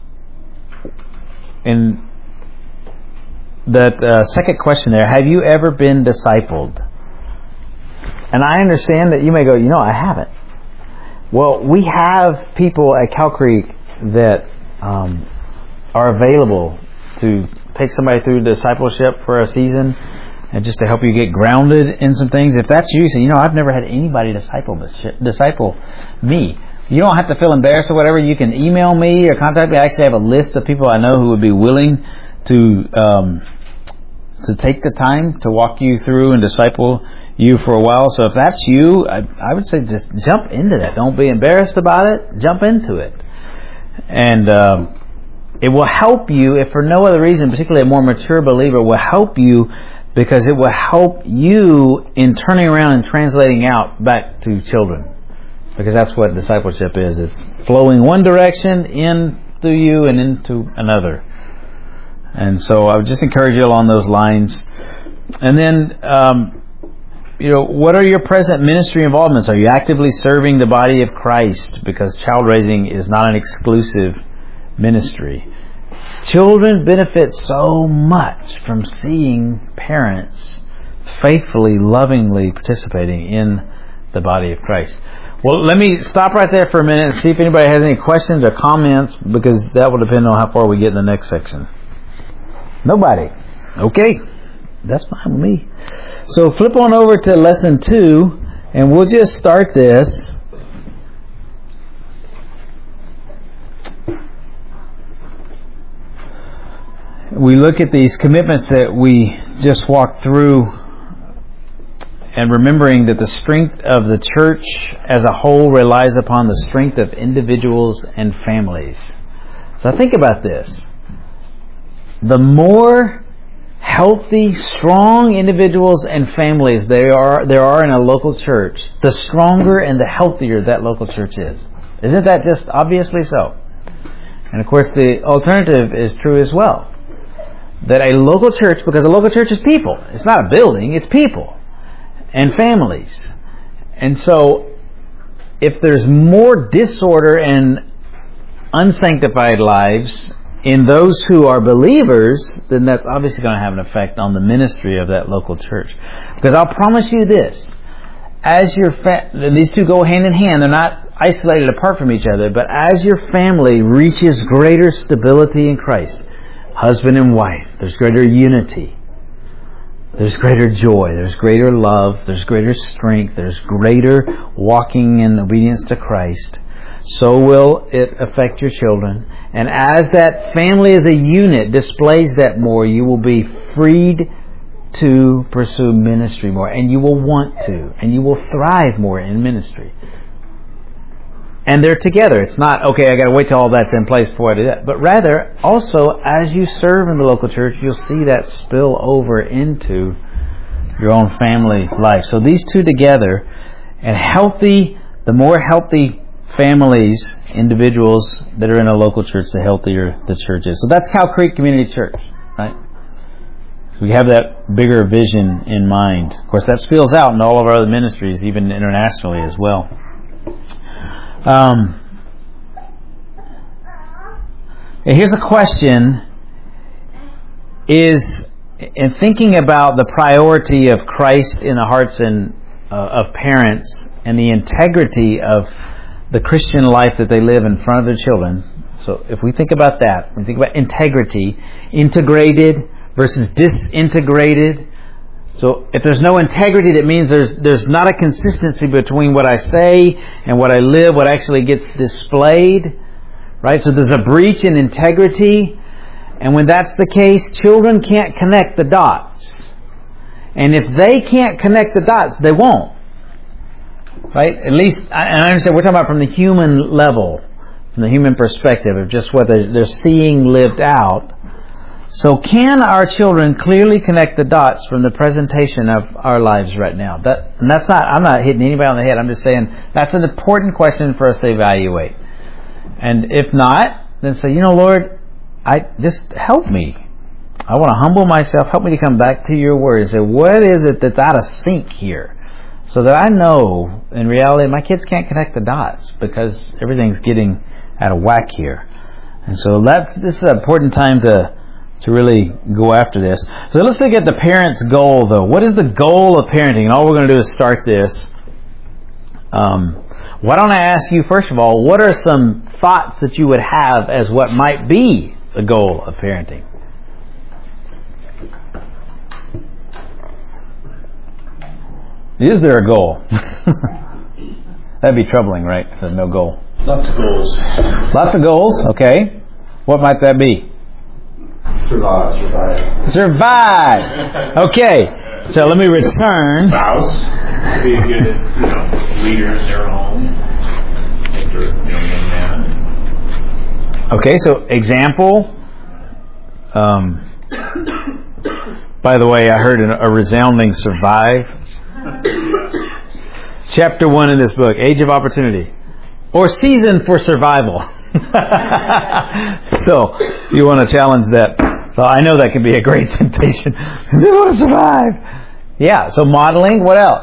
in that uh, second question there, have you ever been discipled? And I understand that you may go, you know, I haven't. Well, we have people at Cal Creek that um, are available to take somebody through discipleship for a season and just to help you get grounded in some things. If that's you, say, you know, I've never had anybody disciple disciple me. You don't have to feel embarrassed or whatever. You can email me or contact me. I actually have a list of people I know who would be willing to um, to take the time to walk you through and disciple you for a while. So if that's you, I, I would say just jump into that. Don't be embarrassed about it. Jump into it. And um, it will help you, if for no other reason, particularly a more mature believer, will help you because it will help you in turning around and translating out back to children. Because that's what discipleship is. It's flowing one direction in through you and into another. And so I would just encourage you along those lines. And then, um, you know, what are your present ministry involvements? Are you actively serving the body of Christ? Because child raising is not an exclusive ministry. Children benefit so much from seeing parents faithfully, lovingly participating in the body of Christ. Well, let me stop right there for a minute and see if anybody has any questions or comments, because that will depend on how far we get in the next section. Nobody. Okay. That's fine with me. So flip on over to lesson two, and we'll just start this. We look at these commitments that we just walked through, and remembering that the strength of the church as a whole relies upon the strength of individuals and families. So think about this. The more healthy, strong individuals and families there are, there are in a local church, the stronger and the healthier that local church is. Isn't that just obviously so? And of course the alternative is true as well. That a local church, because a local church is people. It's not a building, it's people. And families. And so if there's more disorder and unsanctified lives in those who are believers, then that's obviously going to have an effect on the ministry of that local church. Because I'll promise you this, as your fa- these two go hand in hand. They're not isolated apart from each other, but as your family reaches greater stability in Christ, husband and wife, there's greater unity. There's greater joy, there's greater love, there's greater strength, there's greater walking in obedience to Christ. So will it affect your children. And as that family as a unit displays that more, you will be freed to pursue ministry more. And you will want to. And you will thrive more in ministry. And they're together. It's not, okay, I got to wait till all that's in place before I do that. But rather, also, as you serve in the local church, you'll see that spill over into your own family life. So these two together, and healthy, the more healthy families, individuals that are in a local church, the healthier the church is. So that's Cow Creek Community Church, right? So we have that bigger vision in mind. Of course, that spills out in all of our other ministries, even internationally as well. Um, here's a question: is in thinking about the priority of Christ in the hearts and uh, of parents and the integrity of the Christian life that they live in front of their children. So if we think about that, we think about integrity, integrated versus disintegrated. So if there's no integrity, that means there's there's not a consistency between what I say and what I live, what actually gets displayed. Right? So there's a breach in integrity. And when that's the case, children can't connect the dots. And if they can't connect the dots, they won't. Right? At least, and I understand we're talking about from the human level, from the human perspective of just what they're, they're seeing lived out. So can our children clearly connect the dots from the presentation of our lives right now? That, and that's not, I'm not hitting anybody on the head. I'm just saying that's an important question for us to evaluate. And if not, then say, you know, Lord, I just help me. I want to humble myself. Help me to come back to your word and say, what is it that's out of sync here? So that I know, in reality, my kids can't connect the dots because everything's getting out of whack here. And so that's this is an important time to to really go after this. So let's look at the parent's goal, though. What is the goal of parenting? And all we're going to do is start this. Um, why don't I ask you, first of all, what are some thoughts that you would have as what might be the goal of parenting? Is there a goal? That'd be troubling, right? If there's no goal. Lots of goals. Lots of goals, okay. What might that be? Survive. Survive. Survive! Okay, so let me return. Spouse, be a good, you know, leader in their home. If they're, you know, young man. Okay, so example. Um, by the way, I heard a resounding survive. Chapter one in this book, Age of Opportunity, or Season for Survival. So, you want to challenge that. So I know that can be a great temptation. I just want to survive. Yeah, so modeling, what else?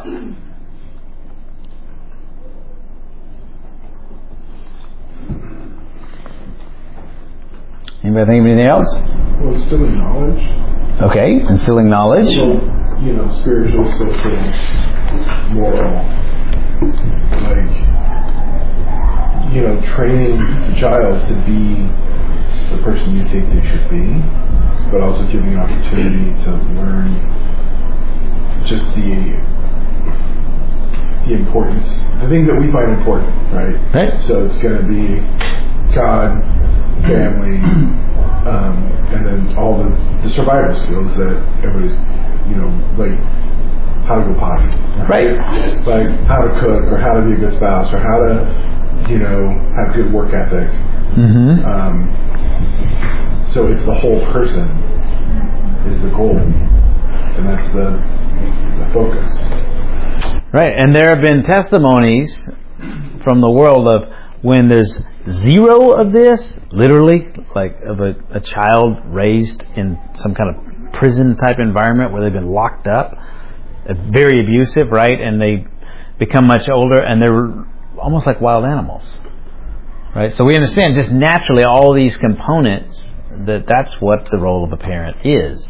Anybody think of anything else? Well, instilling knowledge. Okay, instilling knowledge. So, you know, spiritual, social, moral. Like, you know, training the child to be the person you think they should be, but also giving an opportunity to learn just the the importance, the things that we find important, right? Right. So it's going to be God, family, um, and then all the, the survival skills that everybody's, you know, like how to go potty, Right. like how to cook, or how to be a good spouse, or how to, you know, have good work ethic. Mm-hmm. Um, so it's the whole person is the goal, and that's the, the focus. Right, and there have been testimonies from the world of when there's zero of this, literally, like of a, a child raised in some kind of prison type environment where they've been locked up, uh, very abusive, right? And they become much older and they're almost like wild animals, right? So we understand just naturally all these components that that's what the role of a parent is.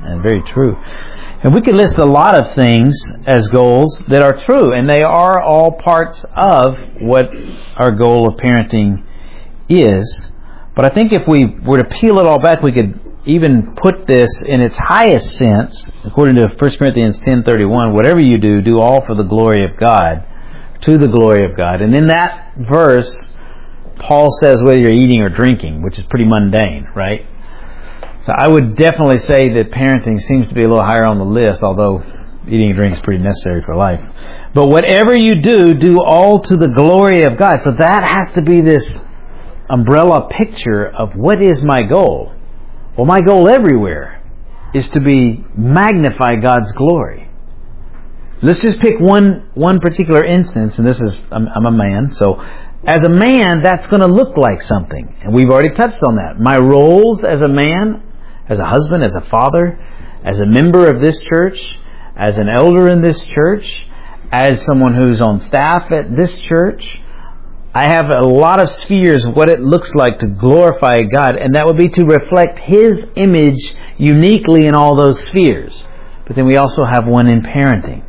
and very true. And we could list a lot of things as goals that are true, and they are all parts of what our goal of parenting is. But I think if we were to peel it all back, we could even put this in its highest sense, according to First Corinthians ten thirty-one, whatever you do, do all for the glory of God, to the glory of God. And in that verse, Paul says whether you're eating or drinking, which is pretty mundane, right? So I would definitely say that parenting seems to be a little higher on the list, although eating and drinking is pretty necessary for life. But whatever you do, do all to the glory of God. So that has to be this umbrella picture of what is my goal. Well, my goal everywhere is to be magnify God's glory. Let's just pick one one particular instance, and this is, I'm, I'm a man, so as a man, that's going to look like something. And we've already touched on that. My roles as a man, as a husband, as a father, as a member of this church, as an elder in this church, as someone who's on staff at this church, I have a lot of spheres of what it looks like to glorify God, and that would be to reflect His image uniquely in all those spheres. But then we also have one in parenting.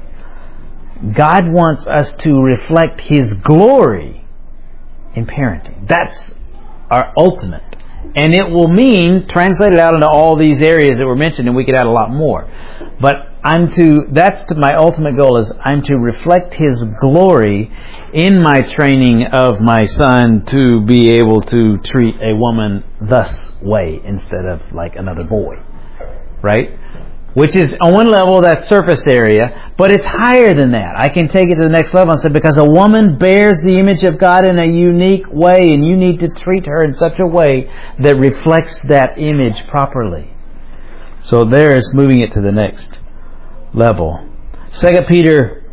God wants us to reflect His glory in parenting. That's our ultimate. And it will mean, translated out into all these areas that were mentioned, and we could add a lot more. But I'm to, that's to my ultimate goal, is I'm to reflect His glory in my training of my son to be able to treat a woman thus way instead of like another boy. Right? Which is, on one level, that surface area, but it's higher than that. I can take it to the next level and say, because a woman bears the image of God in a unique way, and you need to treat her in such a way that reflects that image properly. So there's moving it to the next level. Second Peter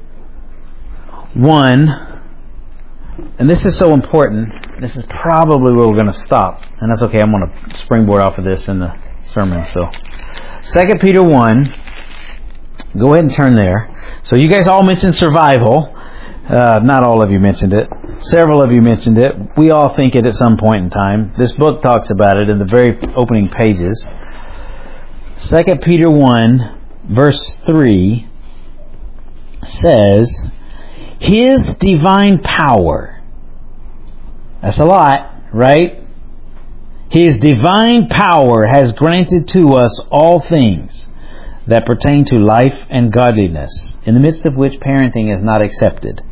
one, and this is so important, this is probably where we're going to stop. And that's okay, I'm going to springboard off of this in the sermon, so... Second Peter one, go ahead and turn there. So you guys all mentioned survival. Uh, not all of you mentioned it. Several of you mentioned it. We all think it at some point in time. This book talks about it in the very opening pages. Second Peter one, verse three says, His divine power. That's a lot, right? His divine power has granted to us all things that pertain to life and godliness, in the midst of which parenting is not accepted,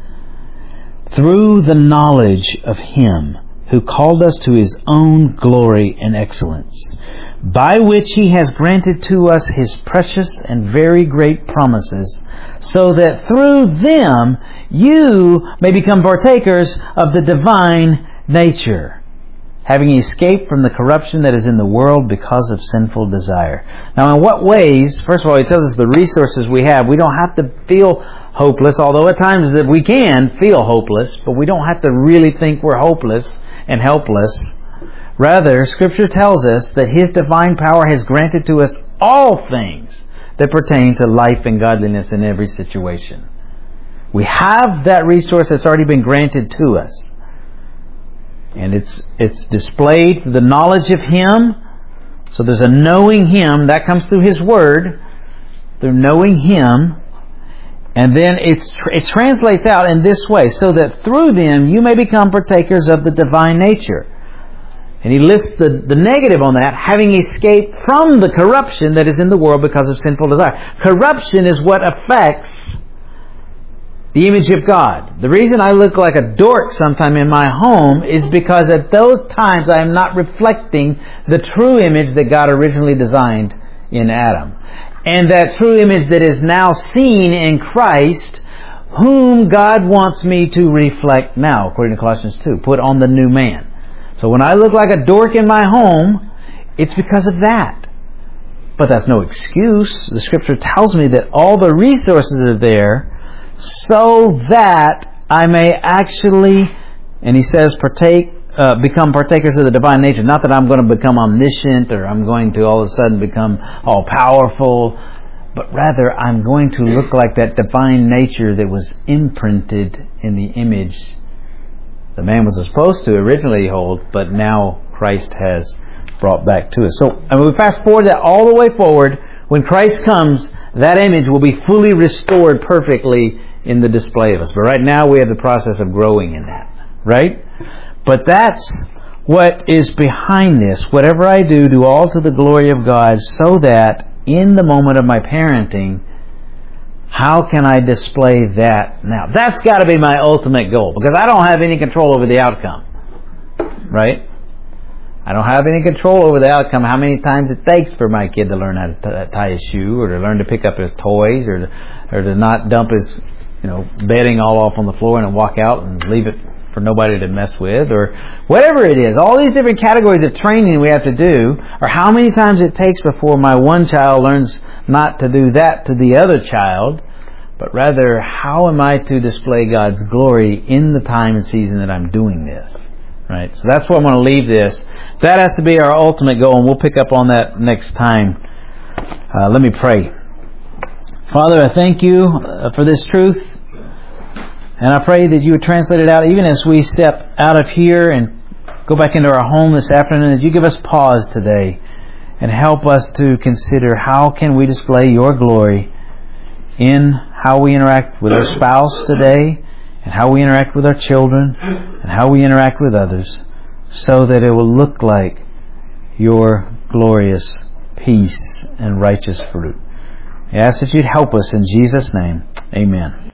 through the knowledge of Him who called us to His own glory and excellence, by which He has granted to us His precious and very great promises, so that through them you may become partakers of the divine nature, having escaped from the corruption that is in the world because of sinful desire. Now, in what ways? First of all, He tells us the resources we have. We don't have to feel hopeless, although at times that we can feel hopeless, but we don't have to really think we're hopeless and helpless. Rather, Scripture tells us that His divine power has granted to us all things that pertain to life and godliness in every situation. We have that resource that's already been granted to us. And it's it's displayed through the knowledge of Him. So there's a knowing Him. That comes through His Word. Through knowing Him. And then it's it translates out in this way. So that through them you may become partakers of the divine nature. And he lists the, the negative on that. Having escaped from the corruption that is in the world because of sinful desire. Corruption is what affects the image of God. The reason I look like a dork sometime in my home is because at those times I am not reflecting the true image that God originally designed in Adam. And that true image that is now seen in Christ, whom God wants me to reflect now, according to Colossians two. Put on the new man. So when I look like a dork in my home, it's because of that. But that's no excuse. The Scripture tells me that all the resources are there so that I may actually, and he says, partake, uh, become partakers of the divine nature. Not that I'm going to become omniscient or I'm going to all of a sudden become all powerful, but rather I'm going to look like that divine nature that was imprinted in the image the man was supposed to originally hold, but now Christ has brought back to us. So, and we fast forward that all the way forward, When Christ comes, that image will be fully restored perfectly in the display of us. But right now we have the process of growing in that. Right? But that's what is behind this. Whatever I do, do all to the glory of God, so that in the moment of my parenting, how can I display that now? That's got to be my ultimate goal, because I don't have any control over the outcome. Right? I don't have any control over the outcome, how many times it takes for my kid to learn how to tie his shoe, or to learn to pick up his toys, or to, or to not dump his, you know, bedding all off on the floor and walk out and leave it for nobody to mess with, or whatever it is. All these different categories of training we have to do, or how many times it takes before my one child learns not to do that to the other child, but rather, how am I to display God's glory in the time and season that I'm doing this? Right? So that's where I'm going to leave this. That has to be our ultimate goal, and we'll pick up on that next time. Uh, let me pray. Father, I thank you uh, for this truth, and I pray that you would translate it out even as we step out of here and go back into our home this afternoon, that you give us pause today and help us to consider how can we display your glory in how we interact with our spouse today, and how we interact with our children, and how we interact with others, so that it will look like your glorious peace and righteous fruit. I ask that you'd help us in Jesus' name. Amen.